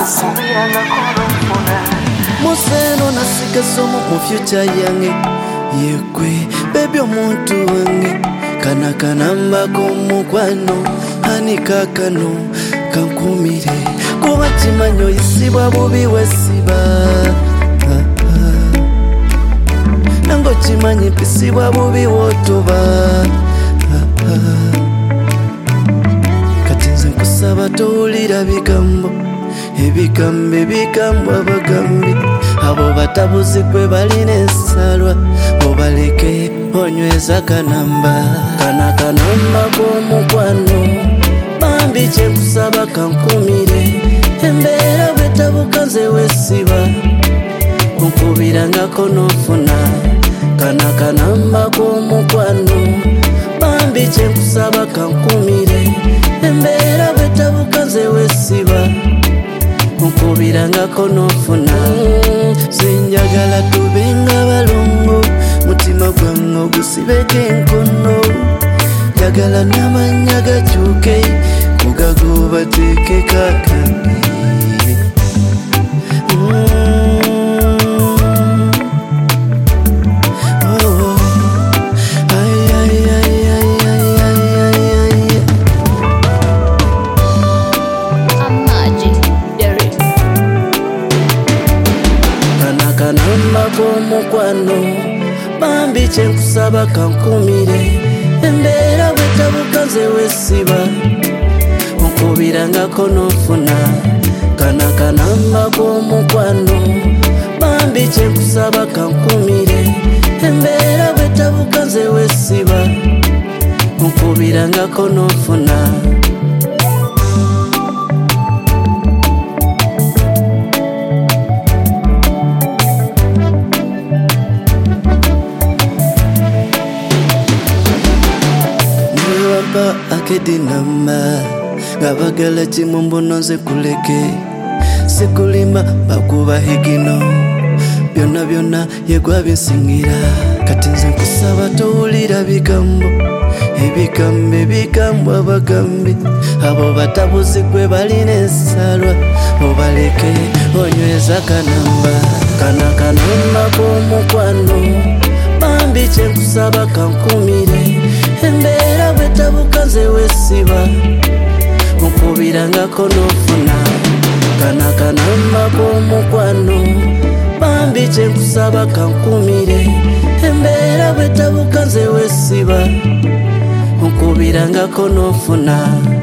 Museno nasika somo mu future yange yekwe baby omuntu wange kana kanamba k'omukwano ani kakano kankumire kuba kimanyo isibwa bubi wesiba nango kimanyi pisibwa bubi wotoba kati nze nkusaba towulira bigambo ebigambo abagambi abo batabuzikwe balina ensalwa obaleke onyweza kanamba k'omukwano bambi kyenkusaba kankumire embeera bwetabuka nze wesiba onkubirangako n'ofuna kanamba k'omukwano bambi kyenkusaba kankumire embeera bwetabuka nze wesiba onkubirangako n'ofuna sinjagala tubenga balongo mutima gwange ogusibeko enkono njagala n'amanya gakyuke kugago bateeke kakandi kanamba k'omukwano bambi kyenkusaba kankumire embeera bwetabuka nze wesiba onkubirangako n'ofuna kanamba k'omukwano bambi kyenkusaba kankumire embeera bwetabuka nze wesiba onkubirangako n'ofuna akedinamba ngabagala kimumbuno nze kuleke sekulima bakuba higino byonna yegwa binsingira kati nze nkusaba towulira bigambo ebigambo abagambi abo batabuzikwe balina ensalwa obaleke onyweza kanamba k'omukwano bambi kyenkusaba kankumire embeera bwetabuka nze wesiba onkubirangako n'ofuna kanamba k'omukwano bambi kyenkusaba kankumire embeera bwetabuka nze wesiba onkubirangako n'ofuna